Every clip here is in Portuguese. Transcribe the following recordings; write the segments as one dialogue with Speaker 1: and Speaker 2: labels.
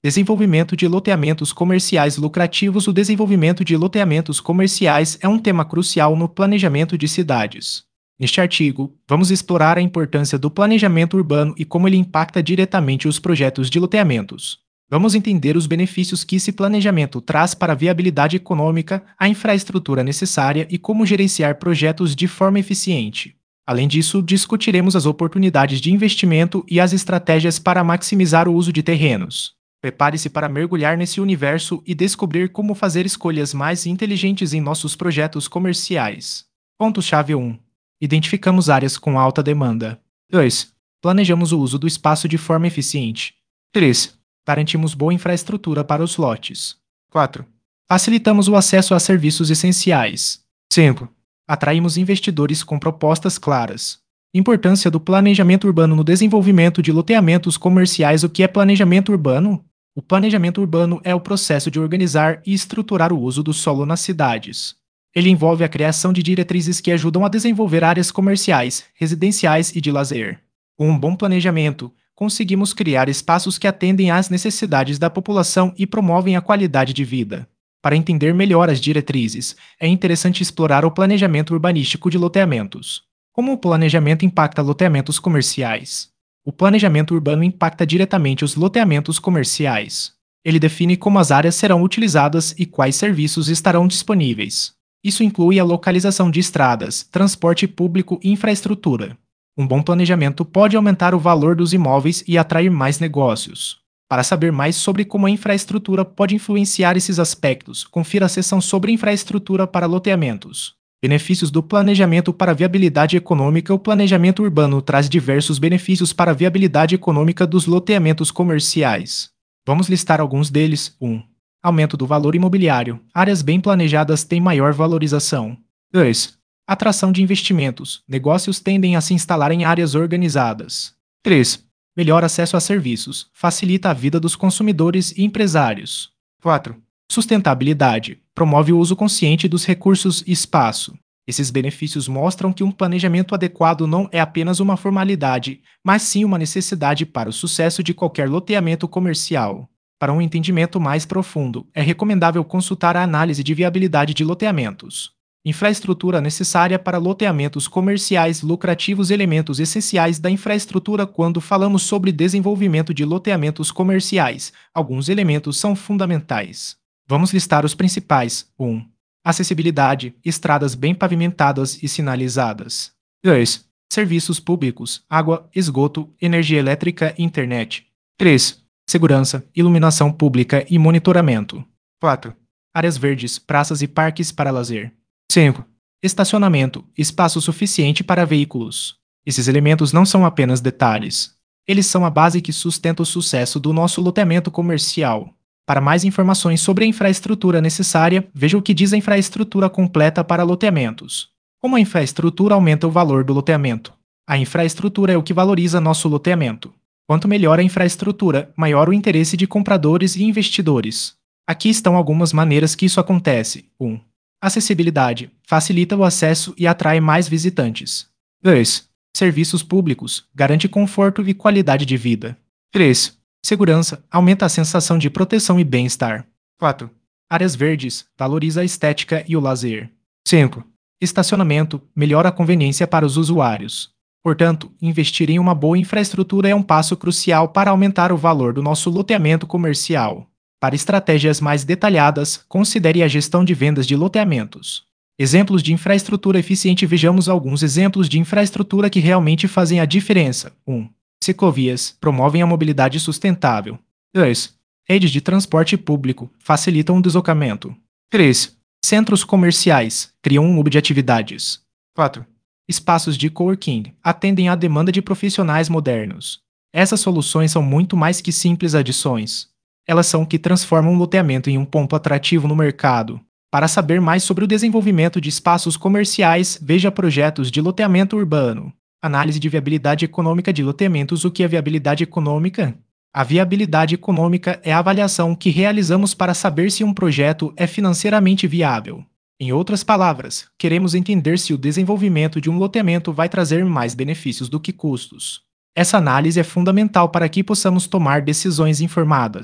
Speaker 1: Desenvolvimento de loteamentos comerciais lucrativos. O desenvolvimento de loteamentos comerciais é um tema crucial no planejamento de cidades. Neste artigo, vamos explorar a importância do planejamento urbano e como ele impacta diretamente os projetos de loteamentos. Vamos entender os benefícios que esse planejamento traz para a viabilidade econômica, a infraestrutura necessária e como gerenciar projetos de forma eficiente. Além disso, discutiremos as oportunidades de investimento e as estratégias para maximizar o uso de terrenos. Prepare-se para mergulhar nesse universo e descobrir como fazer escolhas mais inteligentes em nossos projetos comerciais. Ponto-chave 1. Identificamos áreas com alta demanda. 2. Planejamos o uso do espaço de forma eficiente. 3. Garantimos boa infraestrutura para os lotes. 4. Facilitamos o acesso a serviços essenciais. 5. Atraímos investidores com propostas claras. Importância do planejamento urbano no desenvolvimento de loteamentos comerciais. O que é planejamento urbano? O planejamento urbano é o processo de organizar e estruturar o uso do solo nas cidades. Ele envolve a criação de diretrizes que ajudam a desenvolver áreas comerciais, residenciais e de lazer. Com um bom planejamento, conseguimos criar espaços que atendem às necessidades da população e promovem a qualidade de vida. Para entender melhor as diretrizes, é interessante explorar o planejamento urbanístico de loteamentos. Como o planejamento impacta loteamentos comerciais? O planejamento urbano impacta diretamente os loteamentos comerciais. Ele define como as áreas serão utilizadas e quais serviços estarão disponíveis. Isso inclui a localização de estradas, transporte público e infraestrutura. Um bom planejamento pode aumentar o valor dos imóveis e atrair mais negócios. Para saber mais sobre como a infraestrutura pode influenciar esses aspectos, confira a seção sobre infraestrutura para loteamentos. Benefícios do planejamento para a viabilidade econômica. O planejamento urbano traz diversos benefícios para a viabilidade econômica dos loteamentos comerciais. Vamos listar alguns deles. 1. Aumento do valor imobiliário. Áreas bem planejadas têm maior valorização. 2. Atração de investimentos. Negócios tendem a se instalar em áreas organizadas. 3. Melhor acesso a serviços. Facilita a vida dos consumidores e empresários. 4. Sustentabilidade. Promove o uso consciente dos recursos e espaço. Esses benefícios mostram que um planejamento adequado não é apenas uma formalidade, mas sim uma necessidade para o sucesso de qualquer loteamento comercial. Para um entendimento mais profundo, é recomendável consultar a análise de viabilidade de loteamentos. Infraestrutura necessária para loteamentos comerciais lucrativos. Elementos essenciais da infraestrutura. Quando falamos sobre desenvolvimento de loteamentos comerciais, alguns elementos são fundamentais. Vamos listar os principais. 1. Acessibilidade, estradas bem pavimentadas e sinalizadas. 2. Serviços públicos, água, esgoto, energia elétrica e internet. 3. Segurança, iluminação pública e monitoramento. 4. Áreas verdes, praças e parques para lazer. 5. Estacionamento, espaço suficiente para veículos. Esses elementos não são apenas detalhes. Eles são a base que sustenta o sucesso do nosso loteamento comercial. Para mais informações sobre a infraestrutura necessária, veja o que diz a infraestrutura completa para loteamentos. Como a infraestrutura aumenta o valor do loteamento? A infraestrutura é o que valoriza nosso loteamento. Quanto melhor a infraestrutura, maior o interesse de compradores e investidores. Aqui estão algumas maneiras que isso acontece. 1. Acessibilidade. Facilita o acesso e atrai mais visitantes. 2. Serviços públicos. Garante conforto e qualidade de vida. 3. Segurança. Aumenta a sensação de proteção e bem-estar. 4. Áreas verdes. Valoriza a estética e o lazer. 5. Estacionamento. Melhora a conveniência para os usuários. Portanto, investir em uma boa infraestrutura é um passo crucial para aumentar o valor do nosso loteamento comercial. Para estratégias mais detalhadas, considere a gestão de vendas de loteamentos. Exemplos de infraestrutura eficiente. Vejamos alguns exemplos de infraestrutura que realmente fazem a diferença. 1. Ciclovias promovem a mobilidade sustentável. 2. Redes de transporte público facilitam o deslocamento. 3. Centros comerciais criam um hub de atividades. 4. Espaços de coworking atendem à demanda de profissionais modernos. Essas soluções são muito mais que simples adições. Elas são o que transformam um loteamento em um ponto atrativo no mercado. Para saber mais sobre o desenvolvimento de espaços comerciais, veja projetos de loteamento urbano. Análise de viabilidade econômica de loteamentos. O que é viabilidade econômica? A viabilidade econômica é a avaliação que realizamos para saber se um projeto é financeiramente viável. Em outras palavras, queremos entender se o desenvolvimento de um loteamento vai trazer mais benefícios do que custos. Essa análise é fundamental para que possamos tomar decisões informadas.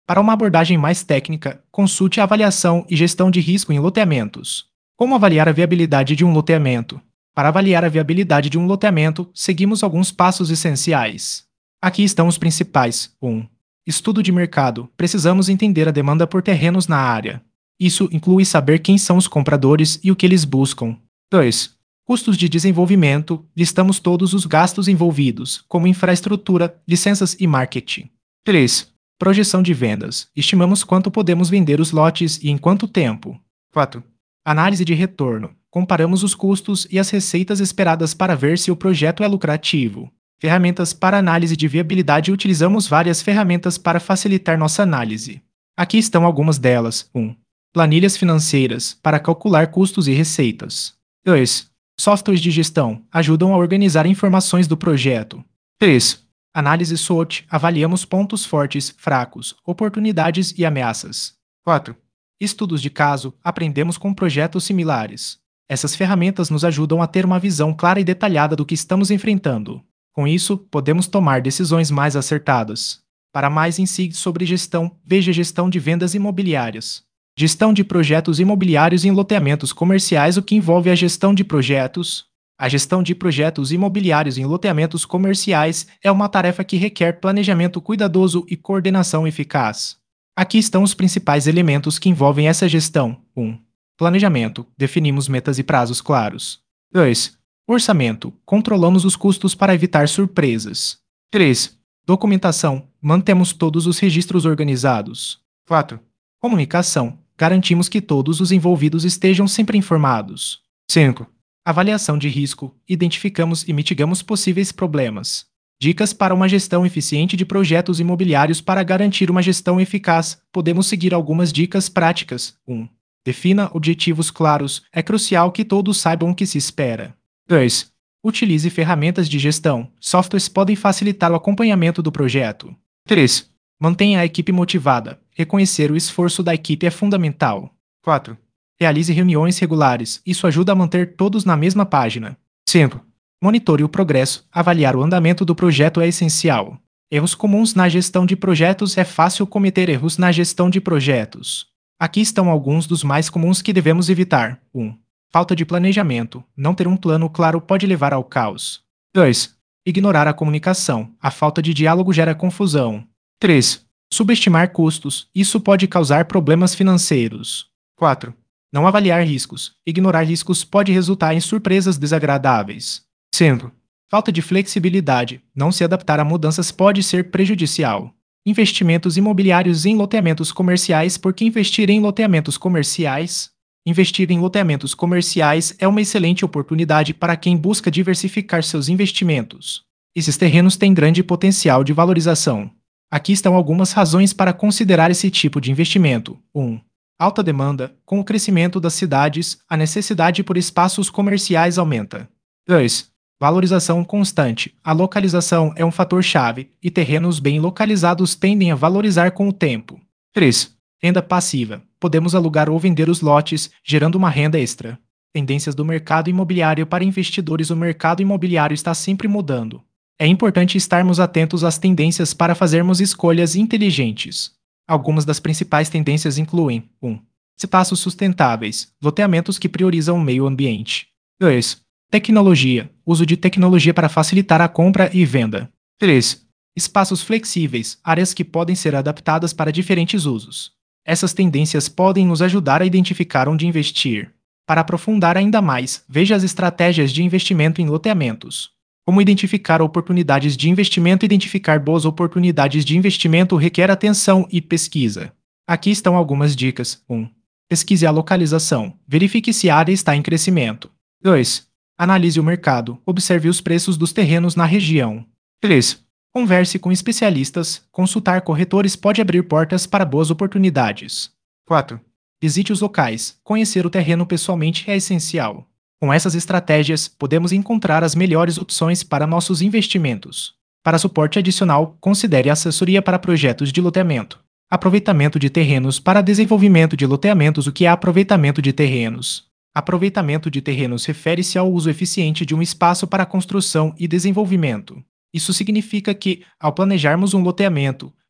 Speaker 1: Para uma abordagem mais técnica, consulte a avaliação e gestão de risco em loteamentos. Como avaliar a viabilidade de um loteamento? Para avaliar a viabilidade de um loteamento, seguimos alguns passos essenciais. Aqui estão os principais. 1. Estudo de mercado. Precisamos entender a demanda por terrenos na área. Isso inclui saber quem são os compradores e o que eles buscam. 2. Custos de desenvolvimento. Listamos todos os gastos envolvidos, como infraestrutura, licenças e marketing. 3. Projeção de vendas. Estimamos quanto podemos vender os lotes e em quanto tempo. 4. Análise de retorno. Comparamos os custos e as receitas esperadas para ver se o projeto é lucrativo. Ferramentas para análise de viabilidade. Utilizamos várias ferramentas para facilitar nossa análise. Aqui estão algumas delas. 1. Planilhas financeiras, para calcular custos e receitas. 2. Softwares de gestão, ajudam a organizar informações do projeto. 3. Análise SWOT, avaliamos pontos fortes, fracos, oportunidades e ameaças. 4. Estudos de caso, aprendemos com projetos similares. Essas ferramentas nos ajudam a ter uma visão clara e detalhada do que estamos enfrentando. Com isso, podemos tomar decisões mais acertadas. Para mais insights sobre gestão, veja Gestão de Vendas Imobiliárias. Gestão de projetos imobiliários em loteamentos comerciais. O que envolve a gestão de projetos? A gestão de projetos imobiliários em loteamentos comerciais é uma tarefa que requer planejamento cuidadoso e coordenação eficaz. Aqui estão os principais elementos que envolvem essa gestão. 1. Planejamento. Definimos metas e prazos claros. 2. Orçamento. Controlamos os custos para evitar surpresas. 3. Documentação. Mantemos todos os registros organizados. 4. Comunicação. Garantimos que todos os envolvidos estejam sempre informados. 5. Avaliação de risco. Identificamos e mitigamos possíveis problemas. Dicas para uma gestão eficiente de projetos imobiliários. Para garantir uma gestão eficaz, podemos seguir algumas dicas práticas. 1. Defina objetivos claros. É crucial que todos saibam o que se espera. 2. Utilize ferramentas de gestão. Softwares podem facilitar o acompanhamento do projeto. 3. Mantenha a equipe motivada. Reconhecer o esforço da equipe é fundamental. 4. Realize reuniões regulares. Isso ajuda a manter todos na mesma página. 5. Monitore o progresso. Avaliar o andamento do projeto é essencial. Erros comuns na gestão de projetos. É fácil cometer erros na gestão de projetos. Aqui estão alguns dos mais comuns que devemos evitar. 1. Falta de planejamento. Não ter um plano claro pode levar ao caos. 2. Ignorar a comunicação. A falta de diálogo gera confusão. 3. Subestimar custos. Isso pode causar problemas financeiros. 4. Não avaliar riscos. Ignorar riscos pode resultar em surpresas desagradáveis. 5. Falta de flexibilidade. Não se adaptar a mudanças pode ser prejudicial. Investimentos imobiliários em loteamentos comerciais. Por que investir em loteamentos comerciais? Investir em loteamentos comerciais é uma excelente oportunidade para quem busca diversificar seus investimentos. Esses terrenos têm grande potencial de valorização. Aqui estão algumas razões para considerar esse tipo de investimento. 1. Alta demanda. Com o crescimento das cidades, a necessidade por espaços comerciais aumenta. 2. Valorização constante. A localização é um fator-chave, e terrenos bem localizados tendem a valorizar com o tempo. 3. Renda passiva. Podemos alugar ou vender os lotes, gerando uma renda extra. Tendências do mercado imobiliário para investidores. O mercado imobiliário está sempre mudando. É importante estarmos atentos às tendências para fazermos escolhas inteligentes. Algumas das principais tendências incluem: 1. Espaços sustentáveis, loteamentos que priorizam o meio ambiente. 2. Tecnologia, uso de tecnologia para facilitar a compra e venda. 3. Espaços flexíveis, áreas que podem ser adaptadas para diferentes usos. Essas tendências podem nos ajudar a identificar onde investir. Para aprofundar ainda mais, veja as estratégias de investimento em loteamentos. Como identificar oportunidades de investimento? Identificar boas oportunidades de investimento requer atenção e pesquisa. Aqui estão algumas dicas. 1. Pesquise a localização. Verifique se a área está em crescimento. 2. Analise o mercado. Observe os preços dos terrenos na região. 3. Converse com especialistas. Consultar corretores pode abrir portas para boas oportunidades. 4. Visite os locais. Conhecer o terreno pessoalmente é essencial. Com essas estratégias, podemos encontrar as melhores opções para nossos investimentos. Para suporte adicional, considere assessoria para projetos de loteamento. Aproveitamento de terrenos para desenvolvimento de loteamentos. O que é aproveitamento de terrenos? Aproveitamento de terrenos refere-se ao uso eficiente de um espaço para construção e desenvolvimento. Isso significa que, ao planejarmos um loteamento,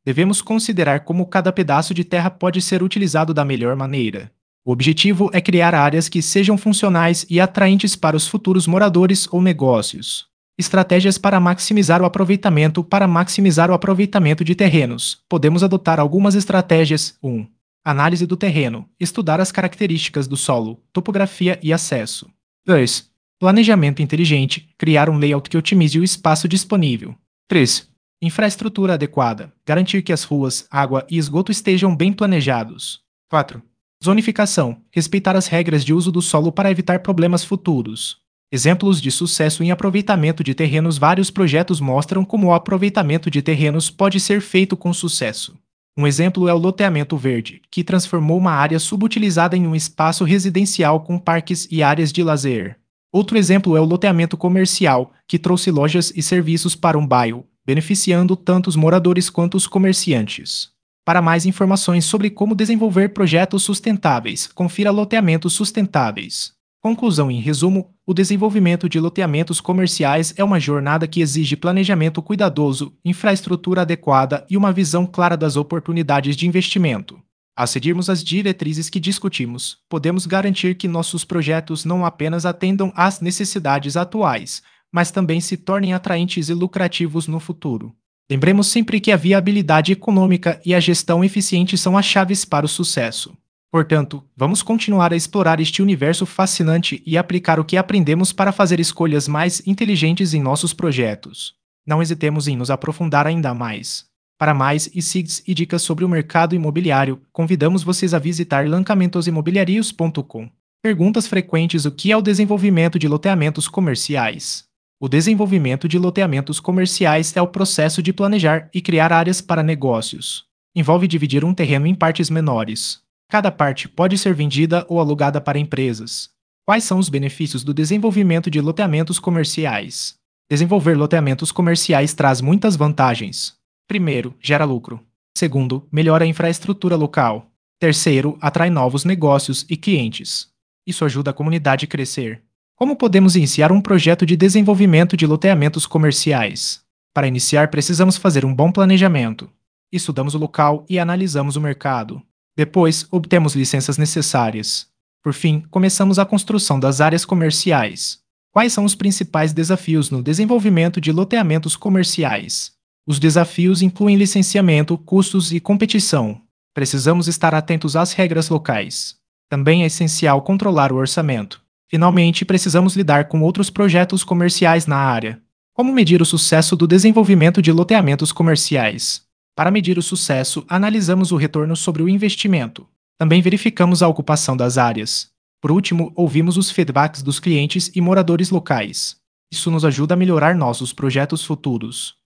Speaker 1: Devemos considerar como cada pedaço de terra pode ser utilizado da melhor maneira. O objetivo é criar áreas que sejam funcionais e atraentes para os futuros moradores ou negócios. Estratégias para maximizar o aproveitamento. Para maximizar o aproveitamento de terrenos, podemos adotar algumas estratégias. 1. Análise do terreno. Estudar as características do solo, topografia e acesso. 2. Planejamento inteligente. Criar um layout que otimize o espaço disponível. 3. Infraestrutura adequada. Garantir que as ruas, água e esgoto estejam bem planejados. 4. Zonificação. Respeitar as regras de uso do solo para evitar problemas futuros. Exemplos de sucesso em aproveitamento de terrenos. Vários projetos mostram como o aproveitamento de terrenos pode ser feito com sucesso. Um exemplo é o loteamento verde, que transformou uma área subutilizada em um espaço residencial com parques e áreas de lazer. Outro exemplo é o loteamento comercial, que trouxe lojas e serviços para um bairro, beneficiando tanto os moradores quanto os comerciantes. Para mais informações sobre como desenvolver projetos sustentáveis, confira loteamentos sustentáveis. Conclusão: em resumo, o desenvolvimento de loteamentos comerciais é uma jornada que exige planejamento cuidadoso, infraestrutura adequada e uma visão clara das oportunidades de investimento. Ao seguirmos as diretrizes que discutimos, podemos garantir que nossos projetos não apenas atendam às necessidades atuais, mas também se tornem atraentes e lucrativos no futuro. Lembremos sempre que a viabilidade econômica e a gestão eficiente são as chaves para o sucesso. Portanto, vamos continuar a explorar este universo fascinante e aplicar o que aprendemos para fazer escolhas mais inteligentes em nossos projetos. Não hesitemos em nos aprofundar ainda mais. Para mais insights e dicas sobre o mercado imobiliário, convidamos vocês a visitar lancamentosimobiliarios.com. Perguntas frequentes: o que é o desenvolvimento de loteamentos comerciais? O desenvolvimento de loteamentos comerciais é o processo de planejar e criar áreas para negócios. Envolve dividir um terreno em partes menores. Cada parte pode ser vendida ou alugada para empresas. Quais são os benefícios do desenvolvimento de loteamentos comerciais? Desenvolver loteamentos comerciais traz muitas vantagens. Primeiro, gera lucro. Segundo, melhora a infraestrutura local. Terceiro, atrai novos negócios e clientes. Isso ajuda a comunidade a crescer. Como podemos iniciar um projeto de desenvolvimento de loteamentos comerciais? Para iniciar, precisamos fazer um bom planejamento. Estudamos o local e analisamos o mercado. Depois, obtemos licenças necessárias. Por fim, começamos a construção das áreas comerciais. Quais são os principais desafios no desenvolvimento de loteamentos comerciais? Os desafios incluem licenciamento, custos e competição. Precisamos estar atentos às regras locais. Também é essencial controlar o orçamento. Finalmente, precisamos lidar com outros projetos comerciais na área. Como medir o sucesso do desenvolvimento de loteamentos comerciais? Para medir o sucesso, analisamos o retorno sobre o investimento. Também verificamos a ocupação das áreas. Por último, ouvimos os feedbacks dos clientes e moradores locais. Isso nos ajuda a melhorar nossos projetos futuros.